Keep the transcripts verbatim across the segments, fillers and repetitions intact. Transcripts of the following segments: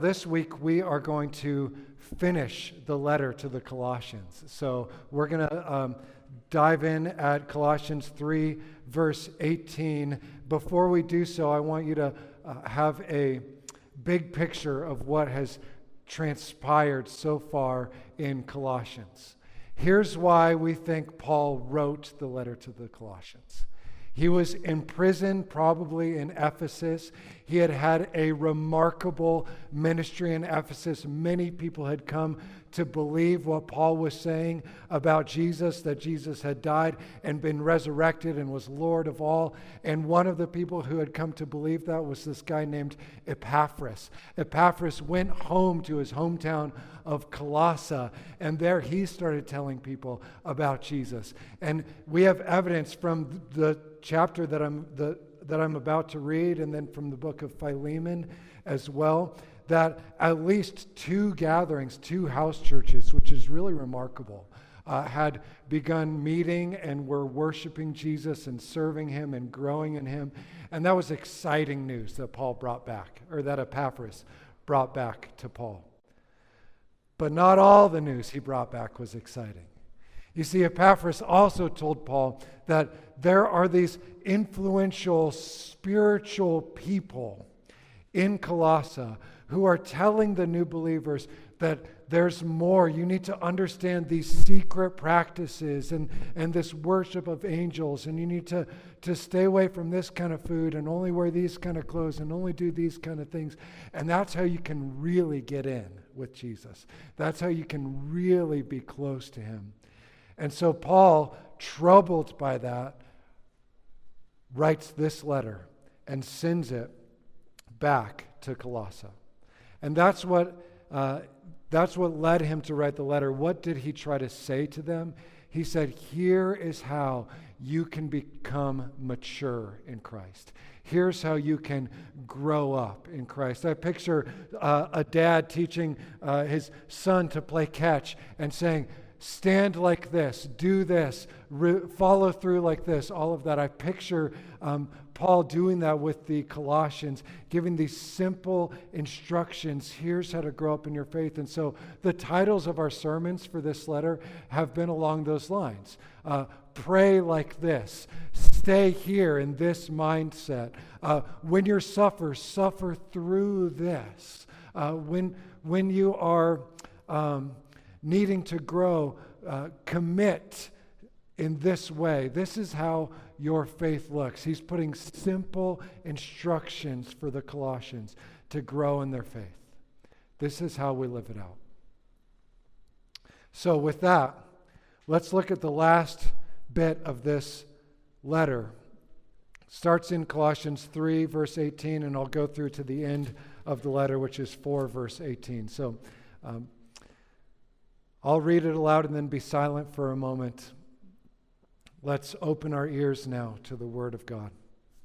This week we are going to finish the letter to the Colossians. So we're going to um, dive in at Colossians three, verse eighteen. Before we do so, I want you to uh, have a big picture of what has transpired so far in Colossians. Here's why we think Paul wrote the letter to the Colossians. He was in prison, probably in Ephesus. He had had a remarkable ministry in Ephesus. Many people had come to believe what Paul was saying about Jesus, that Jesus had died and been resurrected and was Lord of all. And one of the people who had come to believe that was this guy named Epaphras. Epaphras went home to his hometown of Colossae, and there he started telling people about Jesus. And we have evidence from the chapter that I'm the that I'm about to read, and then from the book of Philemon as well, that at least two gatherings, two house churches, which is really remarkable, uh, had begun meeting and were worshiping Jesus and serving him and growing in him. And that was exciting news that Paul brought back, or that Epaphras brought back to Paul. But not all the news he brought back was exciting. You see, Epaphras also told Paul that there are these influential spiritual people in Colossae who are telling the new believers that there's more. You need to understand these secret practices and, and this worship of angels, and you need to, to stay away from this kind of food and only wear these kind of clothes and only do these kind of things. And that's how you can really get in with Jesus. That's how you can really be close to him. And so Paul, troubled by that, writes this letter and sends it back to Colossae. And that's what uh, that's what led him to write the letter. What did he try to say to them? He said, here is how you can become mature in Christ. Here's how you can grow up in Christ. I picture uh, a dad teaching uh, his son to play catch and saying, stand like this, do this, re- follow through like this, all of that. I picture um, Paul doing that with the Colossians, giving these simple instructions. Here's how to grow up in your faith. And so the titles of our sermons for this letter have been along those lines. Uh, pray like this. Stay here in this mindset. Uh, when you suffer, suffer through this. Uh, when, when you are... Um, needing to grow, uh, commit in this way. This is how your faith looks. He's putting simple instructions for the Colossians to grow in their faith. This is how we live it out. So with that, let's look at the last bit of this letter. It starts in Colossians three, verse eighteen, and I'll go through to the end of the letter, which is four, verse eighteen. So, um, I'll read it aloud and then be silent for a moment. Let's open our ears now to the Word of God.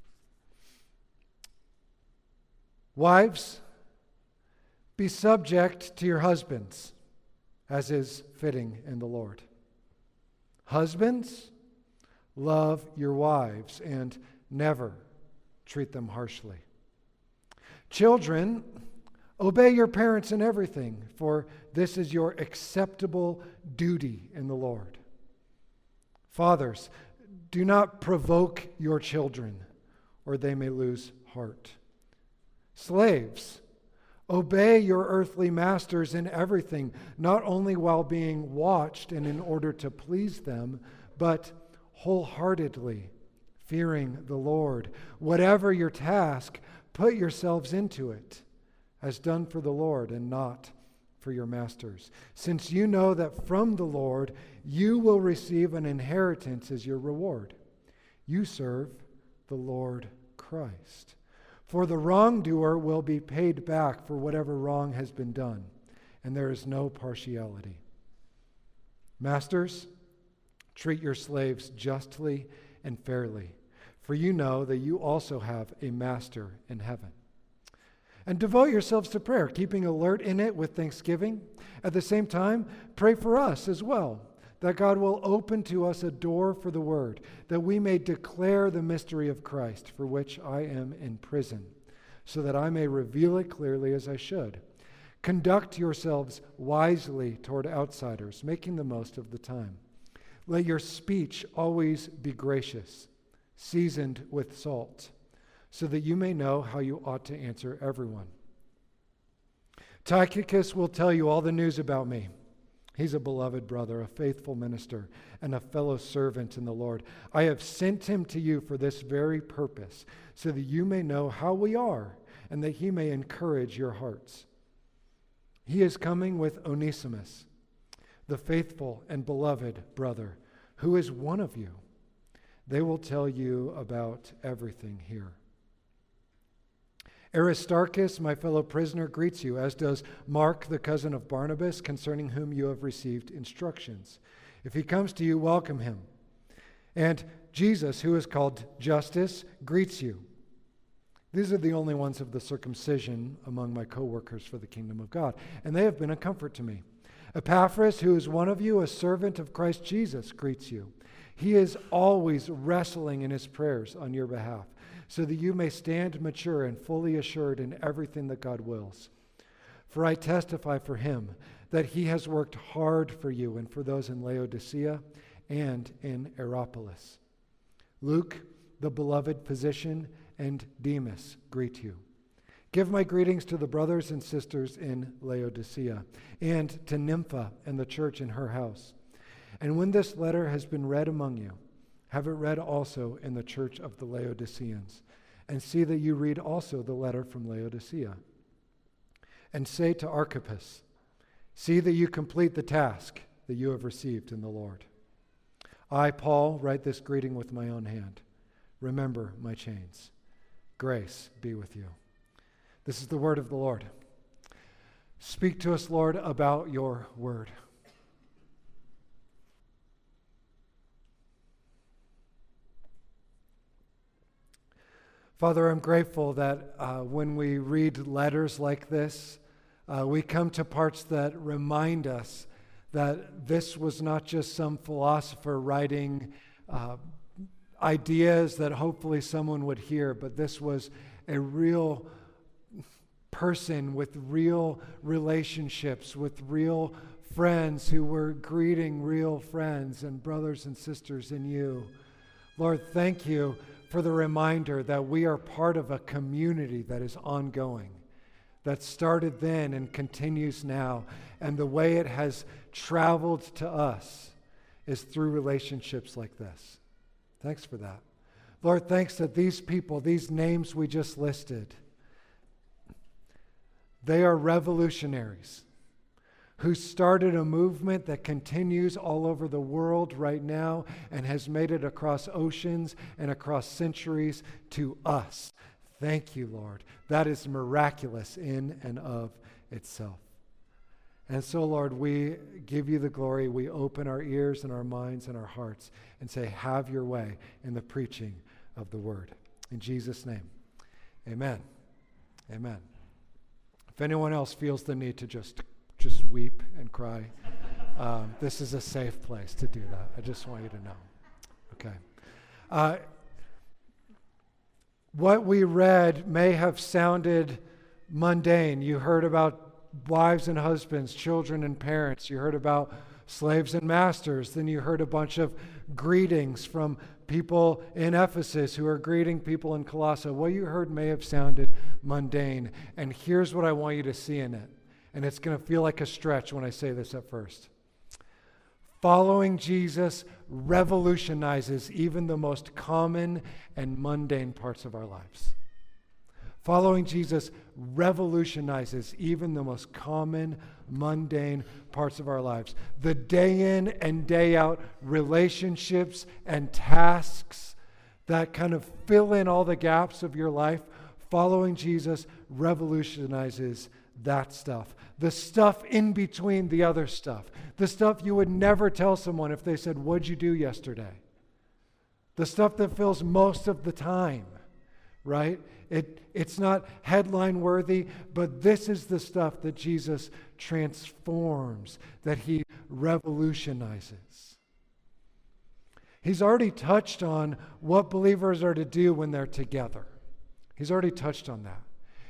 Wives, be subject to your husbands, as is fitting in the Lord. Husbands, love your wives and never treat them harshly. Children, obey your parents in everything, for this is your acceptable duty in the Lord. Fathers, do not provoke your children, or they may lose heart. Slaves, obey your earthly masters in everything, not only while being watched and in order to please them, but wholeheartedly, fearing the Lord. Whatever your task, put yourselves into it, as done for the Lord and not for your masters, since you know that from the Lord you will receive an inheritance as your reward. You serve the Lord Christ. For the wrongdoer will be paid back for whatever wrong has been done, and there is no partiality. Masters, treat your slaves justly and fairly, for you know that you also have a master in heaven. And devote yourselves to prayer, keeping alert in it with thanksgiving. At the same time, pray for us as well, that God will open to us a door for the word, that we may declare the mystery of Christ, for which I am in prison, so that I may reveal it clearly as I should. Conduct yourselves wisely toward outsiders, making the most of the time. Let your speech always be gracious, seasoned with salt, so that you may know how you ought to answer everyone. Tychicus will tell you all the news about me. He's a beloved brother, a faithful minister, and a fellow servant in the Lord. I have sent him to you for this very purpose, so that you may know how we are, and that he may encourage your hearts. He is coming with Onesimus, the faithful and beloved brother, who is one of you. They will tell you about everything here. Aristarchus, my fellow prisoner, greets you, as does Mark, the cousin of Barnabas, concerning whom you have received instructions. If he comes to you, welcome him. And Jesus, who is called Justus, greets you. These are the only ones of the circumcision among my co-workers for the kingdom of God, and they have been a comfort to me. Epaphras, who is one of you, a servant of Christ Jesus, greets you. He is always wrestling in his prayers on your behalf, so that you may stand mature and fully assured in everything that God wills. For I testify for him that he has worked hard for you and for those in Laodicea and in Hierapolis. Luke, the beloved physician, and Demas greet you. Give my greetings to the brothers and sisters in Laodicea, and to Nympha and the church in her house. And when this letter has been read among you, have it read also in the church of the Laodiceans, and see that you read also the letter from Laodicea. And say to Archippus, see that you complete the task that you have received in the Lord. I, Paul, write this greeting with my own hand. Remember my chains. Grace be with you. This is the word of the Lord. Speak to us, Lord, about your word. Father, I'm grateful that uh, when we read letters like this, uh, we come to parts that remind us that this was not just some philosopher writing uh, ideas that hopefully someone would hear, but this was a real person with real relationships, with real friends who were greeting real friends and brothers and sisters in you. Lord, thank you for the reminder that we are part of a community that is ongoing, that started then and continues now, and the way it has traveled to us is through relationships like this. Thanks for that. Lord, thanks that these people, these names we just listed, they are revolutionaries who started a movement that continues all over the world right now and has made it across oceans and across centuries to us. Thank you, Lord. That is miraculous in and of itself. And so, Lord, we give you the glory. We open our ears and our minds and our hearts and say, have your way in the preaching of the word. In Jesus' name, amen. Amen. If anyone else feels the need to just just weep and cry, um, this is a safe place to do that. I just want you to know. Okay. Uh, what we read may have sounded mundane. You heard about wives and husbands, children and parents. You heard about slaves and masters. Then you heard a bunch of greetings from people in Ephesus who are greeting people in Colossae. What you heard may have sounded mundane. And here's what I want you to see in it. And it's going to feel like a stretch when I say this at first. Following Jesus revolutionizes even the most common and mundane parts of our lives. Following Jesus revolutionizes even the most common, mundane parts of our lives. The day in and day out relationships and tasks that kind of fill in all the gaps of your life, following Jesus revolutionizes that stuff. The stuff in between the other stuff. The stuff you would never tell someone if they said, what'd you do yesterday? The stuff that fills most of the time, right? It, it's not headline worthy, but this is the stuff that Jesus transforms, that he revolutionizes. He's already touched on what believers are to do when they're together. He's already touched on that.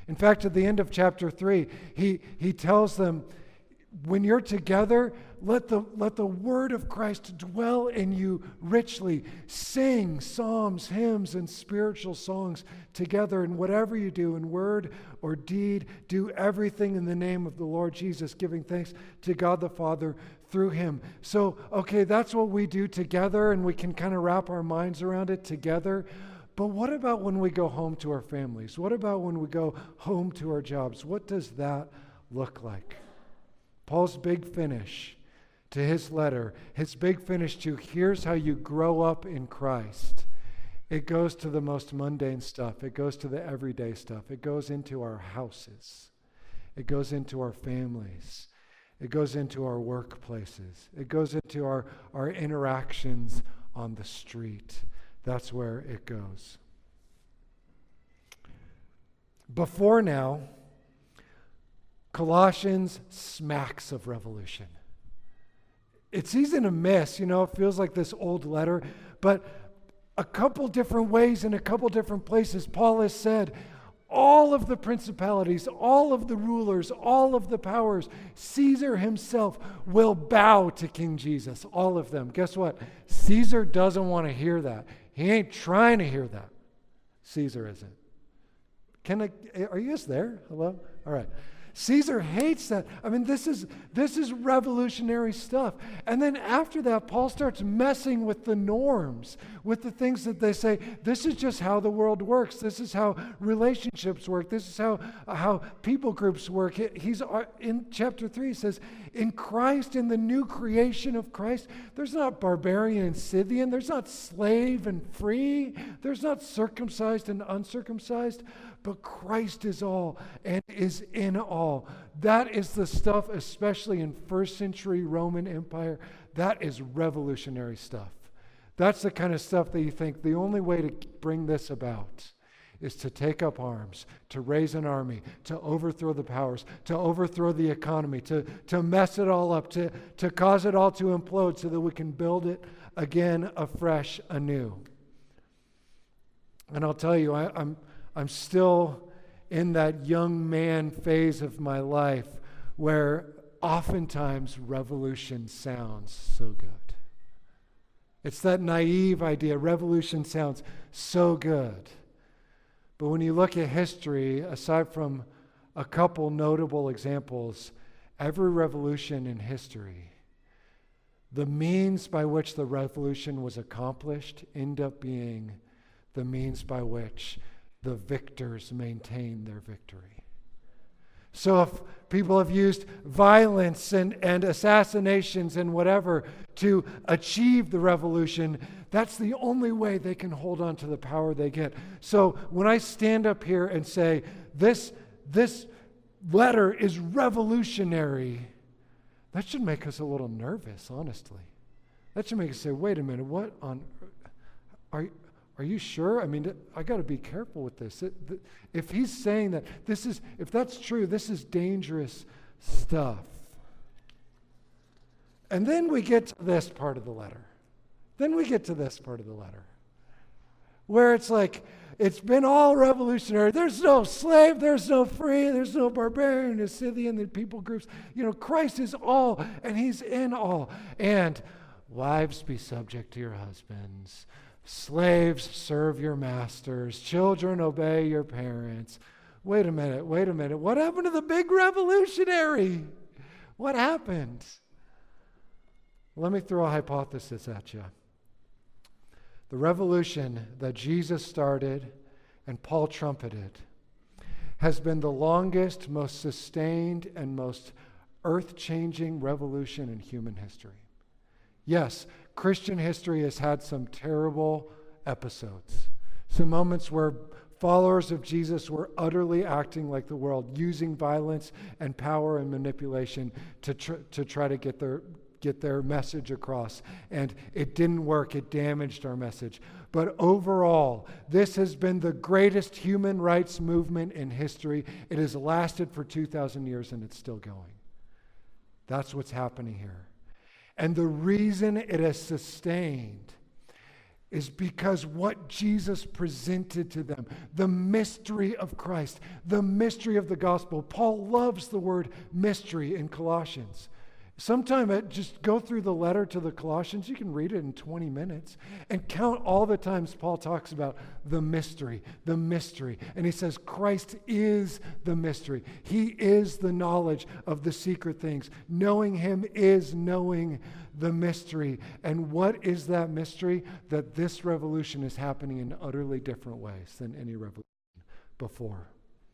In fact, at the end of chapter three, he, he tells them, when you're together, let the, let the word of Christ dwell in you richly. Sing psalms, hymns, and spiritual songs together. And whatever you do in word or deed, do everything in the name of the Lord Jesus, giving thanks to God the Father through him. So, okay, that's what we do together, and we can kind of wrap our minds around it together. But what about when we go home to our families? What about when we go home to our jobs? What does that look like? Paul's big finish to his letter, his big finish to here's how you grow up in Christ. It goes to the most mundane stuff. It goes to the everyday stuff. It goes into our houses. It goes into our families. It goes into our workplaces. It goes into our, our interactions on the street. That's where it goes. Before now, Colossians smacks of revolution. It's easy to miss, you know, it feels like this old letter, but a couple different ways in a couple different places, Paul has said, all of the principalities, all of the rulers, all of the powers, Caesar himself will bow to King Jesus, all of them. Guess what? Caesar doesn't want to hear that. He ain't trying to hear that. Caesar isn't. Can I, are you guys there? Hello? All right. Caesar hates that. I mean, this is this is revolutionary stuff. And then after that, Paul starts messing with the norms, with the things that they say, this is just how the world works. This is how relationships work. This is how, how people groups work. He's in chapter three, he says, in Christ, in the new creation of Christ, there's not barbarian and Scythian. There's not slave and free. There's not circumcised and uncircumcised. But Christ is all and is in all. That is the stuff, especially in first century Roman Empire, that is revolutionary stuff. That's the kind of stuff that you think the only way to bring this about is to take up arms, to raise an army, to overthrow the powers, to overthrow the economy, to, to mess it all up, to, to cause it all to implode so that we can build it again afresh, anew. And I'll tell you, I, I'm I'm still in that young man phase of my life where oftentimes revolution sounds so good. It's that naive idea. Revolution sounds so good. But when you look at history, aside from a couple notable examples, every revolution in history, the means by which the revolution was accomplished end up being the means by which the victors maintain their victory. So if people have used violence and, and assassinations and whatever to achieve the revolution, that's the only way they can hold on to the power they get. So when I stand up here and say, this, this letter is revolutionary, that should make us a little nervous, honestly. That should make us say, wait a minute, what on earth? Are you... Are you sure? I mean, I got to be careful with this. It, th- if he's saying that, this is, if that's true, this is dangerous stuff. And then we get to this part of the letter. Then we get to this part of the letter, where it's like, it's been all revolutionary. There's no slave, there's no free, there's no barbarian, there's Scythian, the people groups. You know, Christ is all, and he's in all. And wives, be subject to your husbands. Slaves, serve your masters. Children, obey your parents. Wait a minute, wait a minute. What happened to the big revolutionary? What happened? Let me throw a hypothesis at you. The revolution that Jesus started and Paul trumpeted has been the longest, most sustained, and most earth-changing revolution in human history. Yes, Christian history has had some terrible episodes, some moments where followers of Jesus were utterly acting like the world, using violence and power and manipulation to tr- to try to get their get their message across. And it didn't work. It damaged our message. But overall, this has been the greatest human rights movement in history. It has lasted for two thousand years and it's still going. That's what's happening here. And the reason it has sustained is because what Jesus presented to them, the mystery of Christ, the mystery of the gospel. Paul loves the word mystery in Colossians. Sometime at, just go through the letter to the Colossians. You can read it in twenty minutes and count all the times Paul talks about the mystery, the mystery. And he says Christ is the mystery. He is the knowledge of the secret things. Knowing him is knowing the mystery. And what is that mystery? That this revolution is happening in utterly different ways than any revolution before.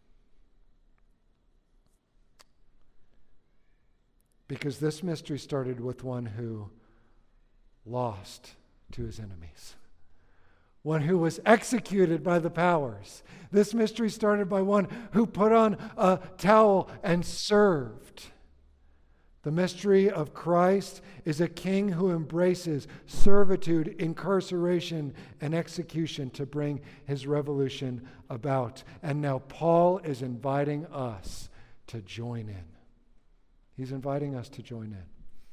Because this mystery started with one who lost to his enemies, one who was executed by the powers. This mystery started by one who put on a towel and served. The mystery of Christ is a king who embraces servitude, incarceration, and execution to bring his revolution about. And now Paul is inviting us to join in. He's inviting us to join in.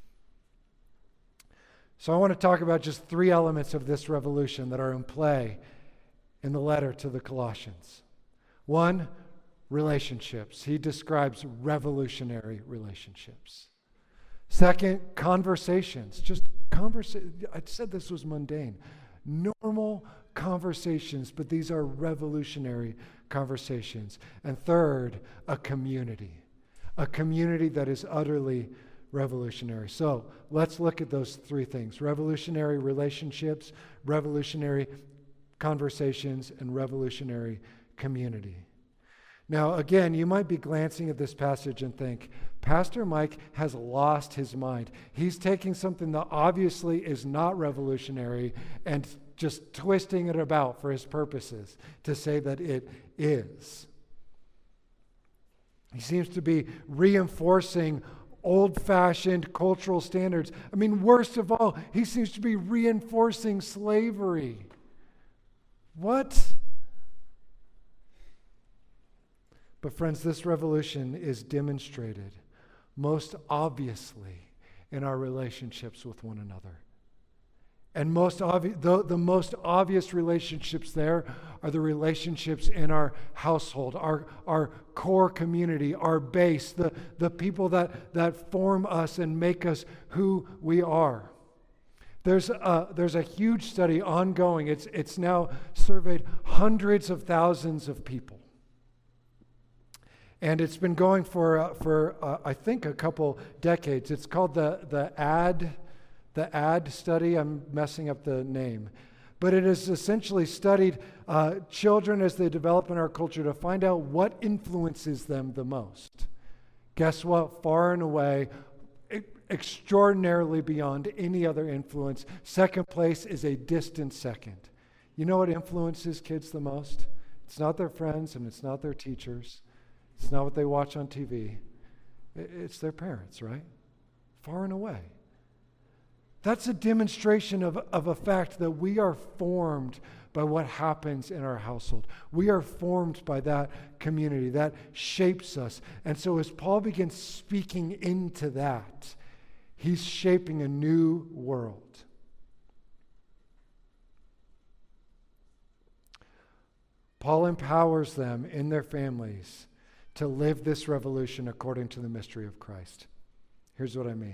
So I want to talk about just three elements of this revolution that are in play in the letter to the Colossians. One, relationships. He describes revolutionary relationships. Second, conversations. Just conversation. I said this was mundane. Normal conversations, but these are revolutionary conversations. And third, a community. A community that is utterly revolutionary. So let's look at those three things: revolutionary relationships, revolutionary conversations, and revolutionary community. Now, again, you might be glancing at this passage and think, Pastor Mike has lost his mind. He's taking something that obviously is not revolutionary and just twisting it about for his purposes to say that it is. He seems to be reinforcing old-fashioned cultural standards. I mean, worst of all, he seems to be reinforcing slavery. What? But friends, this revolution is demonstrated most obviously in our relationships with one another. And most obvi- the, the most obvious relationships there are the relationships in our household, our, our core community, our base, the, the people that, that form us and make us who we are. There's a, there's a huge study ongoing. It's, it's now surveyed hundreds of thousands of people. And it's been going for, uh, for uh, I think, a couple decades. It's called the, the AD The A D study. I'm messing up the name. But it has essentially studied uh, children as they develop in our culture to find out what influences them the most. Guess what? Far and away, e- extraordinarily beyond any other influence, second place is a distant second. You know what influences kids the most? It's not their friends and it's not their teachers. It's not what they watch on T V. It's their parents, right? Far and away. That's a demonstration of, of a fact that we are formed by what happens in our household. We are formed by that community. That shapes us. And so as Paul begins speaking into that, he's shaping a new world. Paul empowers them in their families to live this revolution according to the mystery of Christ. Here's what I mean.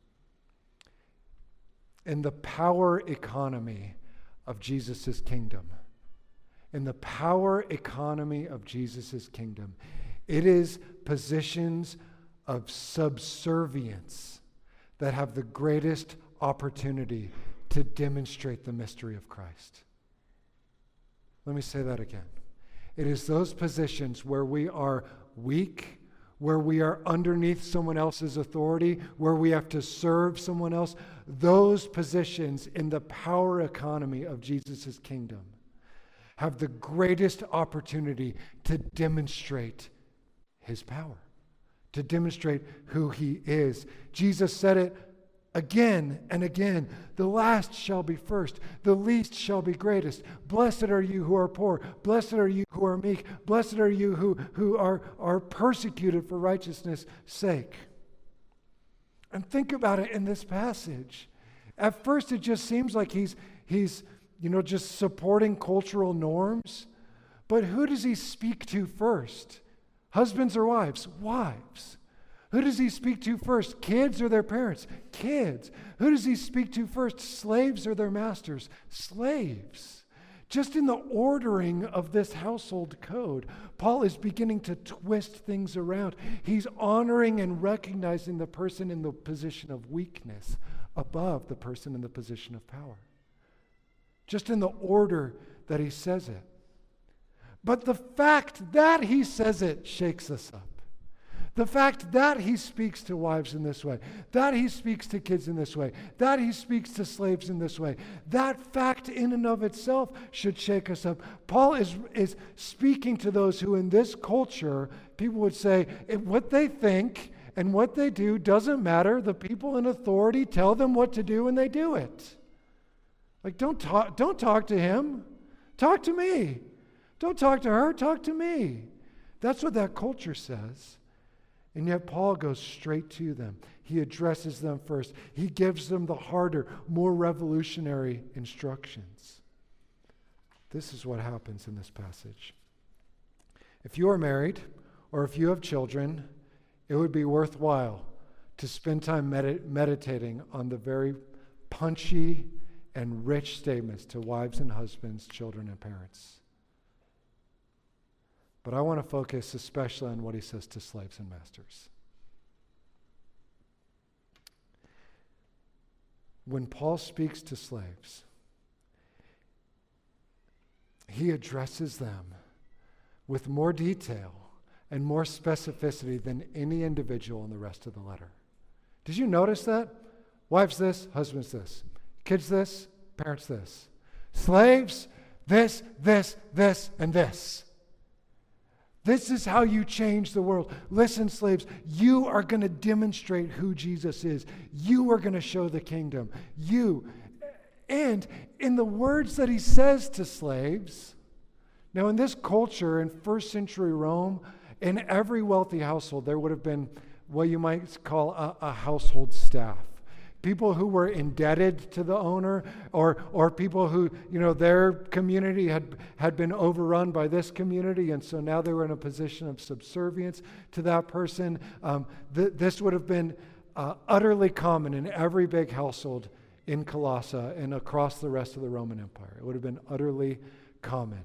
In the power economy of Jesus' kingdom, in the power economy of Jesus' kingdom, it is positions of subservience that have the greatest opportunity to demonstrate the mystery of Christ. Let me say that again. It is those positions where we are weak, where we are underneath someone else's authority, where we have to serve someone else. Those positions in the power economy of Jesus' kingdom have the greatest opportunity to demonstrate his power, to demonstrate who he is. Jesus said it again and again. The last shall be first. The least shall be greatest. Blessed are you who are poor. Blessed are you who are meek. Blessed are you who, who are, are persecuted for righteousness' sake. And think about it in this passage. At first, it just seems like he's, he's you know, just supporting cultural norms. But who does he speak to first? Husbands or wives? Wives. Who does he speak to first? Kids or their parents? Kids. Who does he speak to first? Slaves or their masters? Slaves. Just in the ordering of this household code, Paul is beginning to twist things around. He's honoring and recognizing the person in the position of weakness above the person in the position of power. Just in the order that he says it. But the fact that he says it shakes us up. The fact that he speaks to wives in this way, that he speaks to kids in this way, that he speaks to slaves in this way, that fact in and of itself should shake us up. Paul is, is speaking to those who in this culture, people would say, if what they think and what they do doesn't matter. The people in authority tell them what to do and they do it. Like, don't talk, don't talk to him. Talk to me. Don't talk to her. Talk to me. That's what that culture says. And yet Paul goes straight to them. He addresses them first. He gives them the harder, more revolutionary instructions. This is what happens in this passage. If you are married or if you have children, it would be worthwhile to spend time med- meditating on the very punchy and rich statements to wives and husbands, children and parents. But I want to focus especially on what he says to slaves and masters. When Paul speaks to slaves, he addresses them with more detail and more specificity than any individual in the rest of the letter. Did you notice that? Wives this, husbands this. Kids this, parents this. Slaves, this, this, this, and this. This is how you change the world. Listen, slaves, you are going to demonstrate who Jesus is. You are going to show the kingdom. You. And in the words that he says to slaves, now in this culture, in first century Rome, in every wealthy household, there would have been what you might call a, a household staff. People who were indebted to the owner, or or people who, you know, their community had, had been overrun by this community, and so now they were in a position of subservience to that person. Um, th- this would have been uh, utterly common in every big household in Colossae and across the rest of the Roman Empire. It would have been utterly common.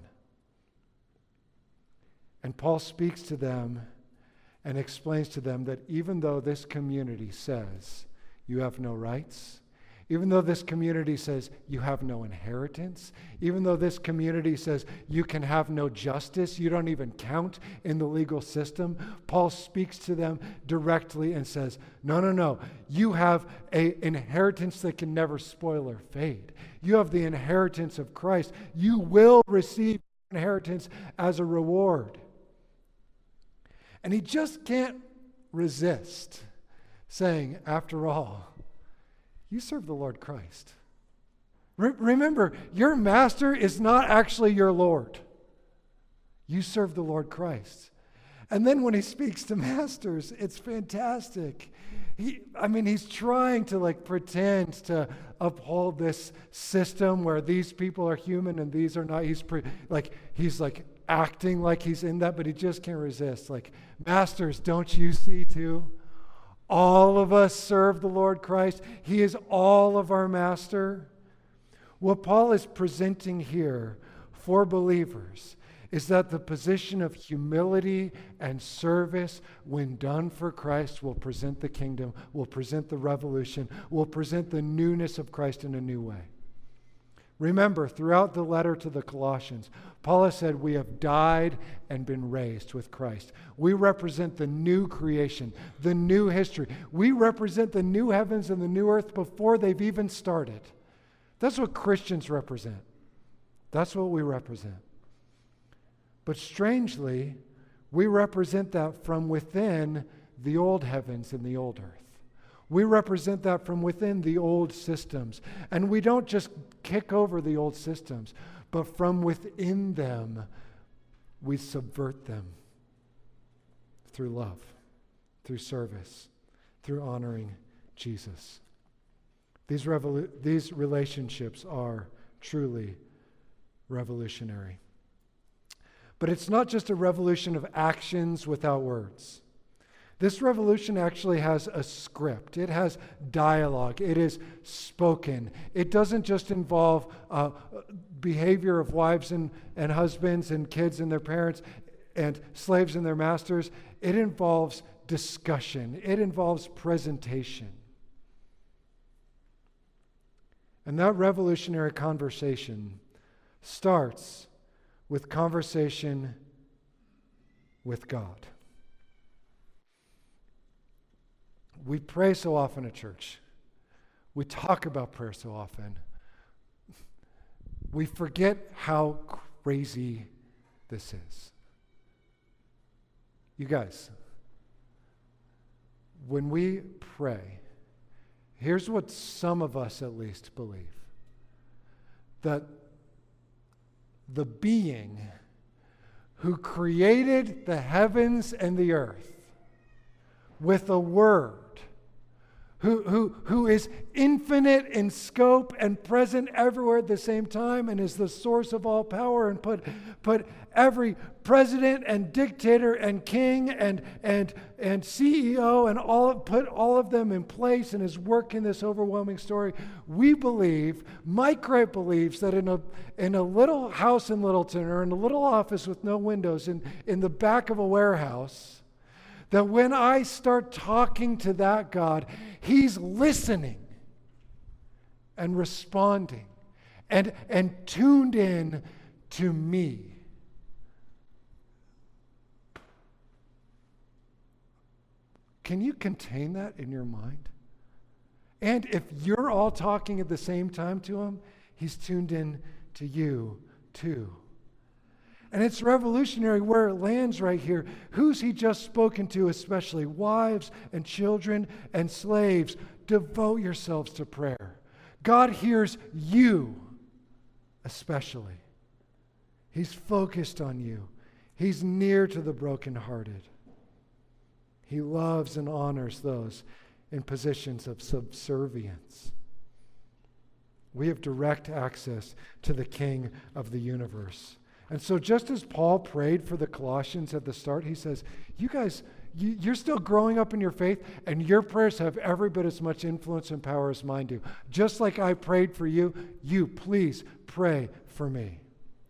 And Paul speaks to them and explains to them that even though this community says, you have no rights, even though this community says you have no inheritance, even though this community says you can have no justice, you don't even count in the legal system, Paul speaks to them directly and says, no, no, no, you have an inheritance that can never spoil or fade. You have the inheritance of Christ. You will receive inheritance as a reward. And he just can't resist saying, after all, you serve the Lord Christ. Re- remember, your master is not actually your Lord. You serve the Lord Christ. And then when he speaks to masters, it's fantastic. He, I mean, he's trying to like pretend to uphold this system where these people are human and these are not. He's pre- like he's like acting like he's in that, but he just can't resist. Like, masters, don't you see too? All of us serve the Lord Christ. He is all of our master. What Paul is presenting here for believers is that the position of humility and service, when done for Christ, will present the kingdom, will present the revolution, will present the newness of Christ in a new way. Remember, throughout the letter to the Colossians, Paul has said we have died and been raised with Christ. We represent the new creation, the new history. We represent the new heavens and the new earth before they've even started. That's what Christians represent. That's what we represent. But strangely, we represent that from within the old heavens and the old earth. We represent that from within the old systems. And we don't just kick over the old systems, but from within them, we subvert them through love, through service, through honoring Jesus. These, revolu- these relationships are truly revolutionary. But it's not just a revolution of actions without words. This revolution actually has a script. It has dialogue. It is spoken. It doesn't just involve uh, behavior of wives and, and husbands and kids and their parents and slaves and their masters. It involves discussion. It involves presentation. And that revolutionary conversation starts with conversation with God. We pray so often at church. We talk about prayer so often. We forget how crazy this is. You guys, when we pray, here's what some of us at least believe. That the being who created the heavens and the earth with a word, who, who, who is infinite in scope and present everywhere at the same time and is the source of all power, and put, put every president and dictator and king and, and, and C E O and all, put all of them in place and is working this overwhelming story. We believe, Mike Wright believes, that in a, in a little house in Littleton or in a little office with no windows in, in the back of a warehouse, that when I start talking to that God, He's listening and responding and, and tuned in to me. Can you contain that in your mind? And if you're all talking at the same time to Him, He's tuned in to you too. And it's revolutionary where it lands right here. Who's He just spoken to, especially wives and children and slaves? Devote yourselves to prayer. God hears you especially. He's focused on you. He's near to the brokenhearted. He loves and honors those in positions of subservience. We have direct access to the King of the universe. And so just as Paul prayed for the Colossians at the start, he says, you guys, you, you're still growing up in your faith, and your prayers have every bit as much influence and power as mine do. Just like I prayed for you, you please pray for me.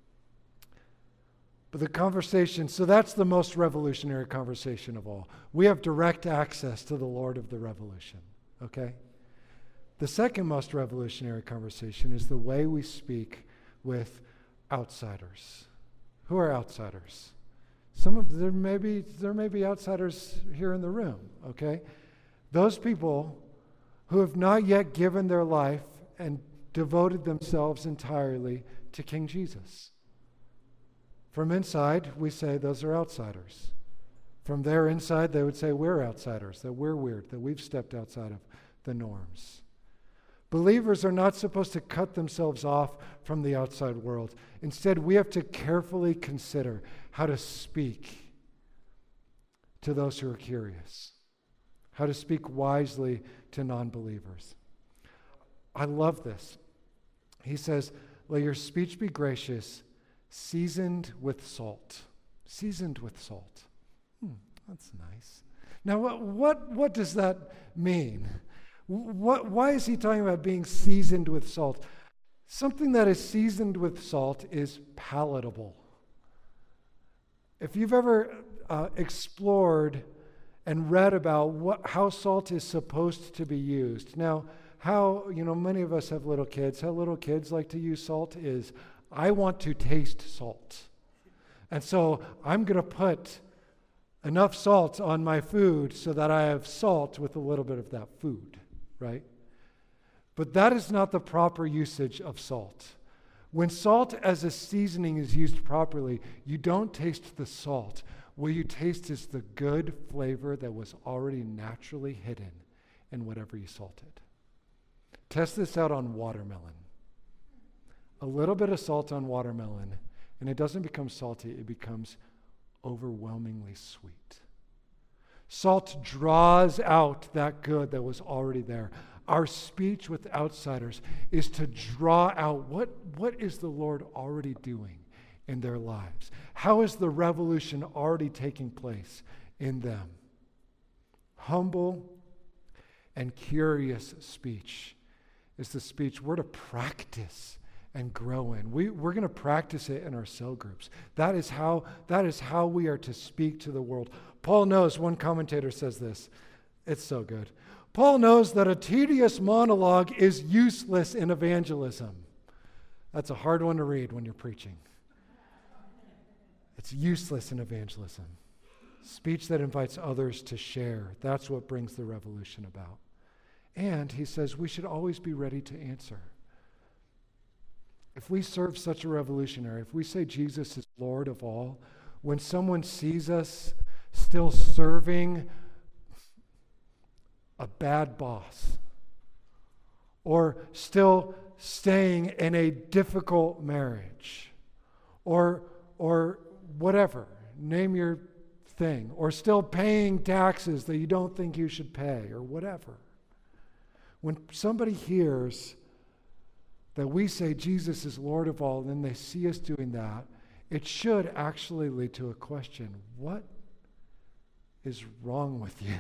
But the conversation, so that's the most revolutionary conversation of all. We have direct access to the Lord of the revolution, okay? The second most revolutionary conversation is the way we speak with outsiders. Who are outsiders? Some of there may be there may be outsiders here in the room, okay? Those people who have not yet given their life and devoted themselves entirely to King Jesus. From inside, we say those are outsiders. From their inside, they would say we're outsiders, that we're weird, that we've stepped outside of the norms. Believers are not supposed to cut themselves off from the outside world. Instead, we have to carefully consider how to speak to those who are curious, how to speak wisely to non-believers. I love this. He says, let your speech be gracious, seasoned with salt. Seasoned with salt. Hmm, that's nice. Now, what, what, what does that mean? What, why is he talking about being seasoned with salt? Something that is seasoned with salt is palatable. If you've ever uh, explored and read about what, how salt is supposed to be used. Now, how, you know, many of us have little kids. How little kids like to use salt is, I want to taste salt. And so I'm going to put enough salt on my food so that I have salt with a little bit of that food. Right? But that is not the proper usage of salt. When salt as a seasoning is used properly, you don't taste the salt. What you taste is the good flavor that was already naturally hidden in whatever you salted. Test this out on watermelon. A little bit of salt on watermelon, and it doesn't become salty, it becomes overwhelmingly sweet. Salt draws out that good that was already there. our speech with outsiders is to draw out what, what is the Lord already doing in their lives? How is the revolution already taking place in them? Humble and curious speech is the speech we're to practice and grow in. We, we're going to practice it in our cell groups. That is how, that is how we are to speak to the world. Paul knows, one commentator says this, it's so good. Paul knows that a tedious monologue is useless in evangelism. That's a hard one to read when you're preaching. It's useless in evangelism. Speech that invites others to share, that's what brings the revolution about. And he says we should always be ready to answer. If we serve such a revolutionary, if we say Jesus is Lord of all, when someone sees us still serving a bad boss, or still staying in a difficult marriage, or or whatever, name your thing, or still paying taxes that you don't think you should pay, or whatever. When somebody hears that we say Jesus is Lord of all, and then they see us doing that, it should actually lead to a question. What is wrong with you?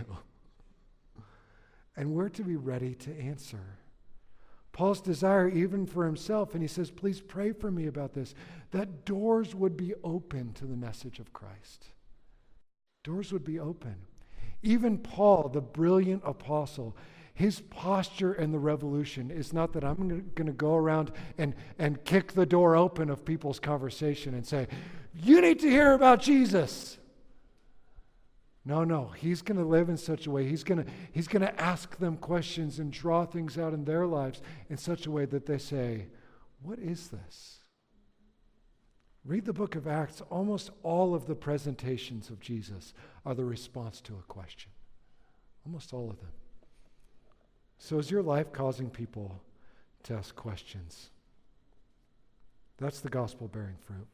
And we're to be ready to answer. Paul's desire even for himself, and he says, please pray for me about this, that doors would be open to the message of Christ. Doors would be open. Even Paul, the brilliant apostle, his posture in the revolution is not that I'm going to go around and, and kick the door open of people's conversation and say, you need to hear about Jesus. No, no, he's going to live in such a way. He's going to he's going to ask them questions and draw things out in their lives in such a way that they say, what is this? Read the book of Acts. Almost all of the presentations of Jesus are the response to a question. Almost all of them. So is your life causing people to ask questions? That's the gospel bearing fruit.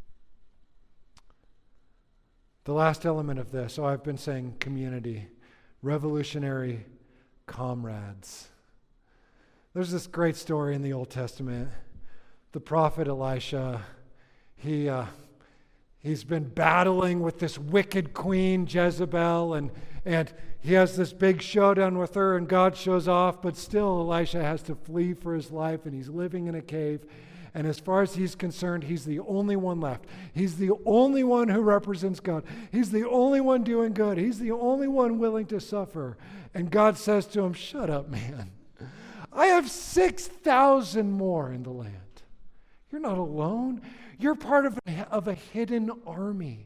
The last element of this, so I've been saying community, revolutionary comrades. There's this great story in the Old Testament. The prophet Elisha, he, uh, he's been battling with this wicked queen, Jezebel, and, and he has this big showdown with her, and God shows off, but still Elisha has to flee for his life, and he's living in a cave. And as far as he's concerned, he's the only one left. He's the only one who represents God. He's the only one doing good. He's the only one willing to suffer. And God says to him, shut up, man. I have six thousand more in the land. You're not alone. You're part of a, of a hidden army.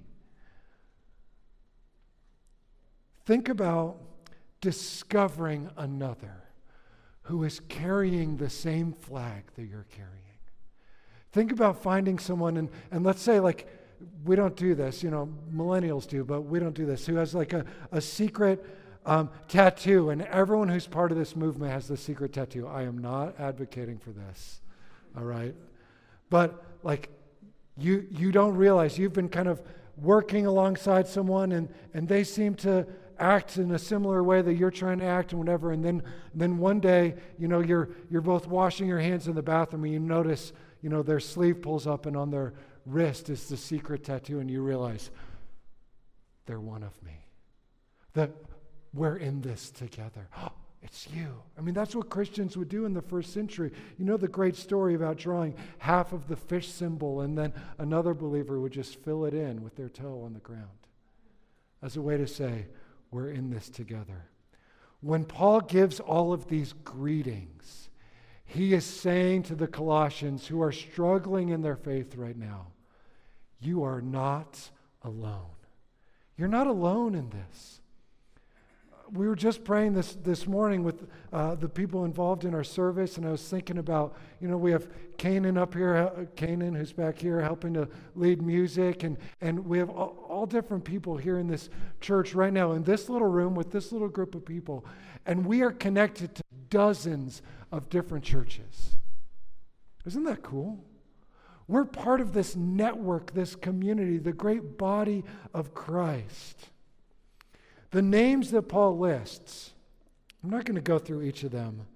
Think about discovering another who is carrying the same flag that you're carrying. Think about finding someone, and, and let's say, like, we don't do this, you know, millennials do, but we don't do this, who has like a, a secret um, tattoo, and everyone who's part of this movement has the secret tattoo. I am not advocating for this, all right? But, like, you you don't realize you've been kind of working alongside someone, and, and they seem to act in a similar way that you're trying to act and whatever, and then then one day, you know, you're you're both washing your hands in the bathroom, and you notice, you know, their sleeve pulls up, and on their wrist is the secret tattoo, and you realize they're one of me. That we're in this together. Oh, it's you. I mean, that's what Christians would do in the first century. You know the great story about drawing half of the fish symbol, and then another believer would just fill it in with their toe on the ground as a way to say, we're in this together. When Paul gives all of these greetings, he is saying to the Colossians who are struggling in their faith right now, you are not alone. You're not alone in this. We were just praying this this morning with uh, the people involved in our service, and I was thinking about, you know, we have Canaan up here, uh, Canaan who's back here helping to lead music, and, and we have all, all different people here in this church right now, in this little room with this little group of people, and we are connected to dozens of different churches. Isn't that cool? We're part of this network, this community, the great body of Christ. The names that Paul lists, I'm not going to go through each of them,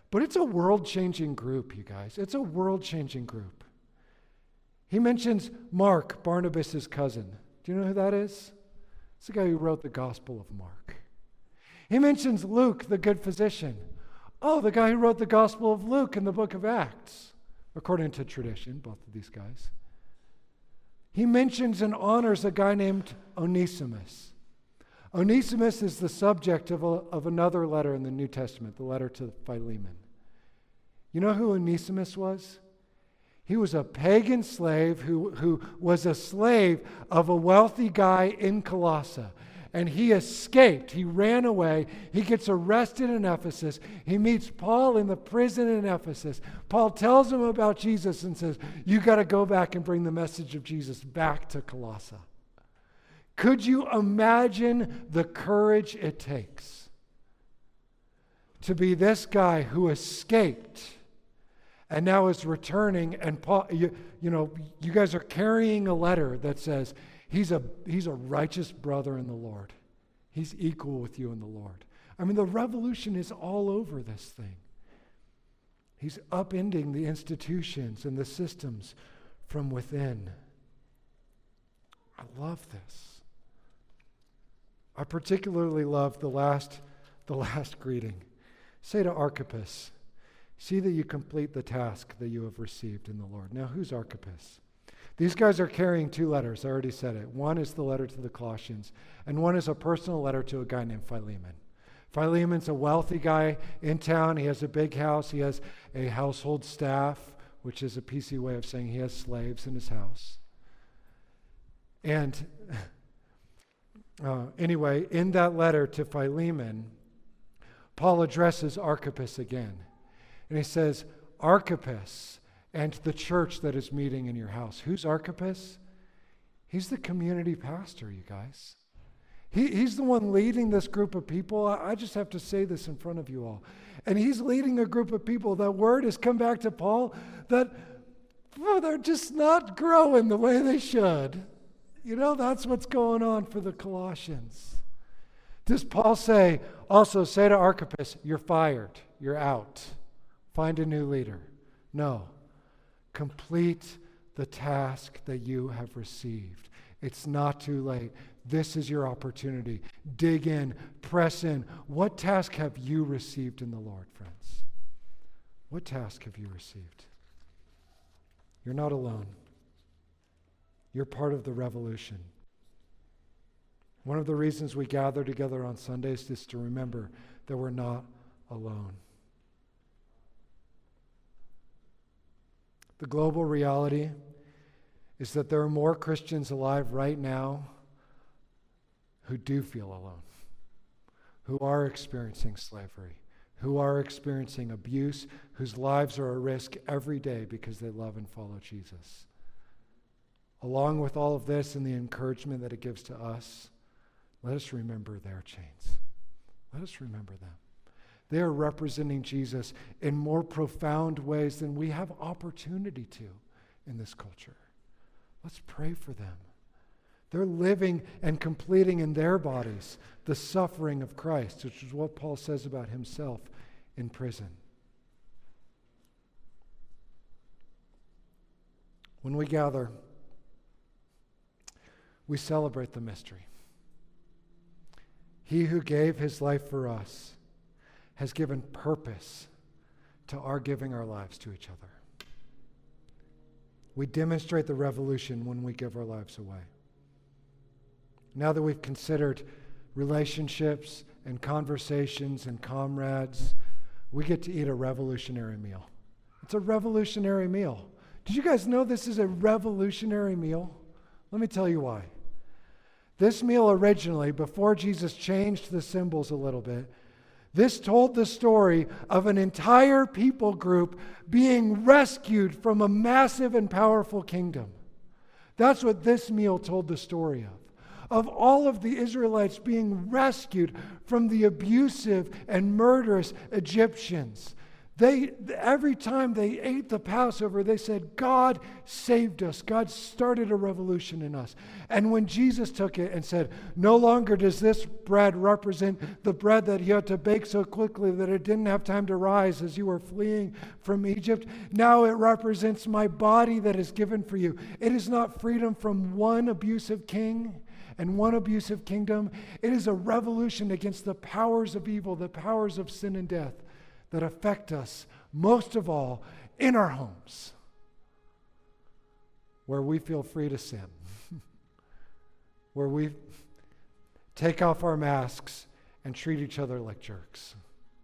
But it's a world-changing group, you guys. It's a world-changing group. He mentions Mark, Barnabas' cousin. Do you know who that is? It's the guy who wrote the Gospel of Mark. He mentions Luke, the good physician. Oh, the guy who wrote the Gospel of Luke in the book of Acts, according to tradition, both of these guys. He mentions and honors a guy named Onesimus. Onesimus is the subject of, a, of another letter in the New Testament, the letter to Philemon. You know who Onesimus was? He was a pagan slave who, who was a slave of a wealthy guy in Colossae. And he escaped. He ran away. He gets arrested in Ephesus. He meets Paul in the prison in Ephesus. Paul tells him about Jesus and says, you got to go back and bring the message of Jesus back to Colossae. Could you imagine the courage it takes to be this guy who escaped and now is returning, and Paul, you, you know, you guys are carrying a letter that says he's a he's a righteous brother in the Lord. He's equal with you in the Lord. I mean, the revolution is all over this thing. He's upending the institutions and the systems from within. I love this. I particularly love the last the last greeting. Say to Archippus, see that you complete the task that you have received in the Lord. Now, who's Archippus? These guys are carrying two letters. I already said it. One is the letter to the Colossians, and one is a personal letter to a guy named Philemon. Philemon's a wealthy guy in town. He has a big house. He has a household staff, which is a P C way of saying he has slaves in his house. And uh, anyway, in that letter to Philemon, Paul addresses Archippus again. And he says, Archippus and the church that is meeting in your house. Who's Archippus? He's the community pastor, you guys. He, he's the one leading this group of people. I, I just have to say this in front of you all. And he's leading a group of people. That word has come back to Paul that well, they're just not growing the way they should. You know, that's what's going on for the Colossians. Does Paul say, also say to Archippus, you're fired, you're out. Find a new leader. No. Complete the task that you have received. It's not too late. This is your opportunity. Dig in, press in. What task have you received in the Lord, friends? What task have you received? You're not alone. You're part of the revolution. One of the reasons we gather together on Sundays is to remember that we're not alone. The global reality is that there are more Christians alive right now who do feel alone, who are experiencing slavery, who are experiencing abuse, whose lives are at risk every day because they love and follow Jesus. Along with all of this and the encouragement that it gives to us, let us remember their chains. Let us remember them. They are representing Jesus in more profound ways than we have opportunity to in this culture. Let's pray for them. They're living and completing in their bodies the suffering of Christ, which is what Paul says about himself in prison. When we gather, we celebrate the mystery. He who gave his life for us has given purpose to our giving our lives to each other. We demonstrate the revolution when we give our lives away. Now that we've considered relationships and conversations and comrades, we get to eat a revolutionary meal. It's a revolutionary meal. Did you guys know this is a revolutionary meal? Let me tell you why. This meal originally, before Jesus changed the symbols a little bit, this told the story of an entire people group being rescued from a massive and powerful kingdom. That's what this meal told the story of. Of all of the Israelites being rescued from the abusive and murderous Egyptians. They, every time they ate the Passover, they said, God saved us. God started a revolution in us. And when Jesus took it and said, no longer does this bread represent the bread that you had to bake so quickly that it didn't have time to rise as you were fleeing from Egypt. Now it represents my body that is given for you. It is not freedom from one abusive king and one abusive kingdom. It is a revolution against the powers of evil, the powers of sin and death, that affect us most of all in our homes, where we feel free to sin, where we take off our masks and treat each other like jerks.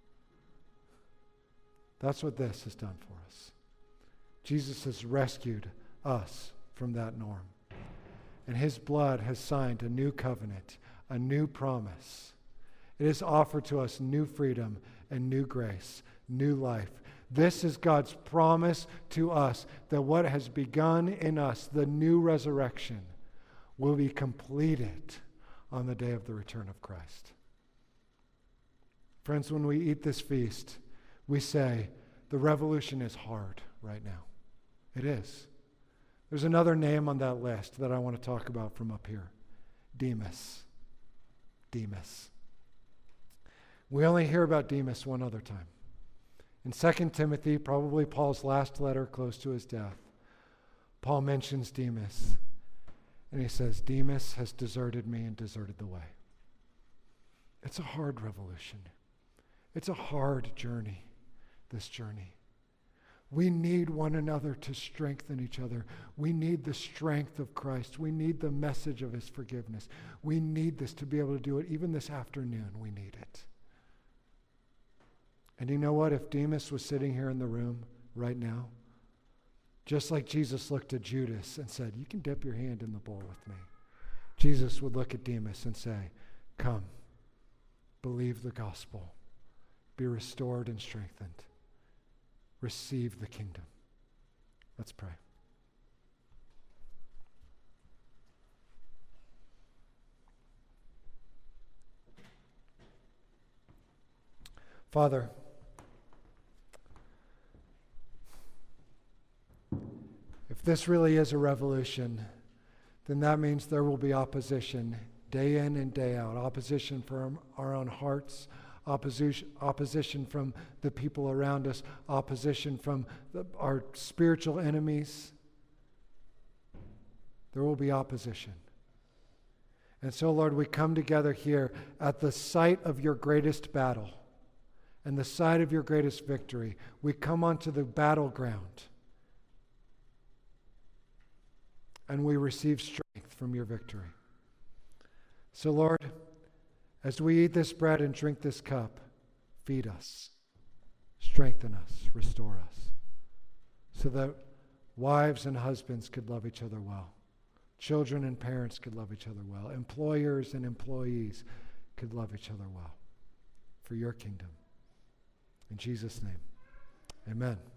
That's what this has done for us. Jesus has rescued us from that norm. And his blood has signed a new covenant, a new promise. It has offered to us new freedom and new grace, new life. This is God's promise to us that what has begun in us, the new resurrection, will be completed on the day of the return of Christ. Friends, when we eat this feast, we say, the revolution is hard right now. It is. There's another name on that list that I want to talk about from up here. Demas. Demas. We only hear about Demas one other time. In Second Timothy, probably Paul's last letter close to his death, Paul mentions Demas. And he says, Demas has deserted me and deserted the way. It's a hard revolution. It's a hard journey, this journey. We need one another to strengthen each other. We need the strength of Christ. We need the message of his forgiveness. We need this to be able to do it. Even this afternoon, we need it. And you know what? If Demas was sitting here in the room right now, just like Jesus looked at Judas and said, you can dip your hand in the bowl with me, Jesus would look at Demas and say, come, believe the gospel, be restored and strengthened, receive the kingdom. Let's pray. Father, if this really is a revolution, then that means there will be opposition day in and day out. Opposition from our own hearts, opposition, opposition from the people around us, opposition from the, our spiritual enemies. There will be opposition. And so, Lord, we come together here at the site of your greatest battle and the site of your greatest victory. We come onto the battleground. And we receive strength from your victory. So, Lord, as we eat this bread and drink this cup, feed us, strengthen us, restore us, so that wives and husbands could love each other well, children and parents could love each other well, employers and employees could love each other well, for your kingdom. In Jesus' name, amen.